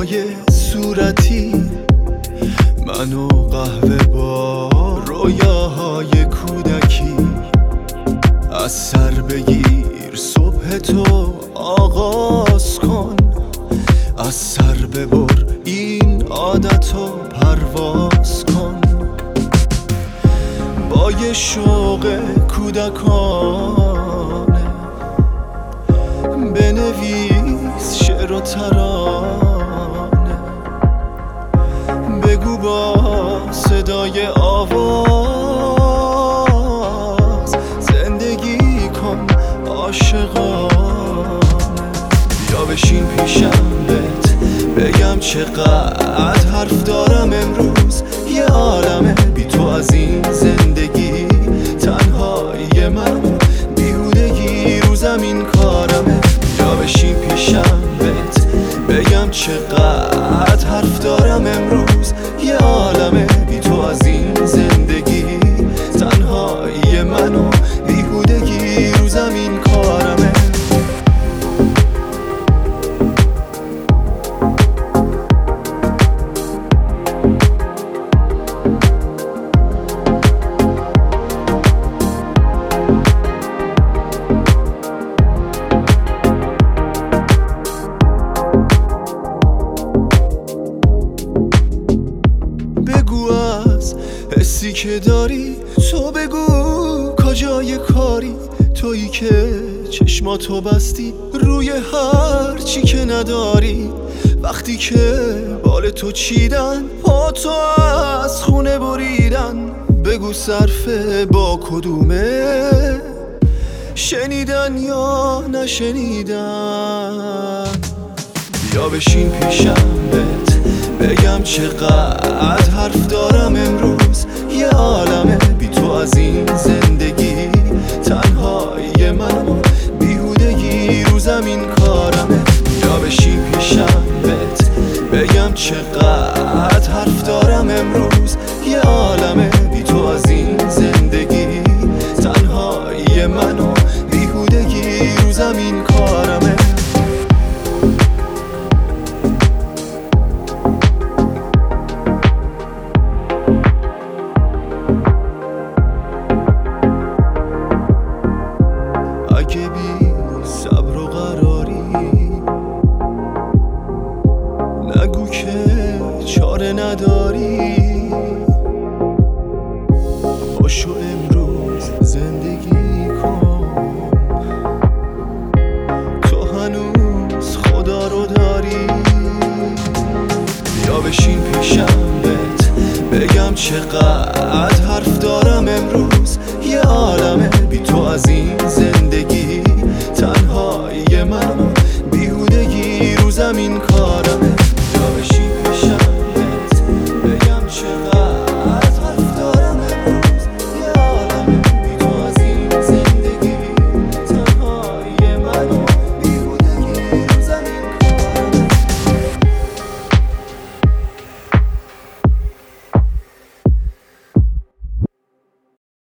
های صورتی، منو قهوه با رویاهای کودکی. از سر بگیر صبح تو آغاز کن، از سر ببر این عادتو پرواز کن. با یه شوق کودکانه بنویس شعر و ترانه، بگو با صدای آواز زندگی کن عاشقانه. بیا بشین پیشم بهت بگم چقدر حرف دارم امروز. یه عالمه بی تو از این زندگی، تنهایی من بیهودگی رو زمین کارمه. بیا بشین پیشم بهت بگم چقدر حرف دارم امروز. یه عالمه بی تو از این زندگی، تنهایی من بیهودگی رو زمین کارمه. حسی که داری تو بگو کجای کاری، تویی که چشماتو بستی روی هر چی که نداری. وقتی که بال تو چیدن پا تو از خونه بریدن، بگو صرفه با کدومه، شنیدن یا نشنیدن. بیا بشین پیشم بهت بگم چقدر حرف دارم امروز. یه عالمه بی تو از این زندگی، تنهایی من بیهودگی رو زمین کارمه. بیا بشین پیشم بهت بگم چقدر حرف دارم امروز. یه عالمه بی تو از این زندگی، تنهایی من بیهودگی رو زمین کارمه. اگه بی صبر و قراری نگو که چاره نداری. باشو امروز زندگی کن، تو هنوز خدا رو داری. بیا بشین پیشم بهت بگم چقدر حرف دارم امروز. یه عالمه بی تو از این زندگی، تنهایی من بیهودگی رو زمین کارمه.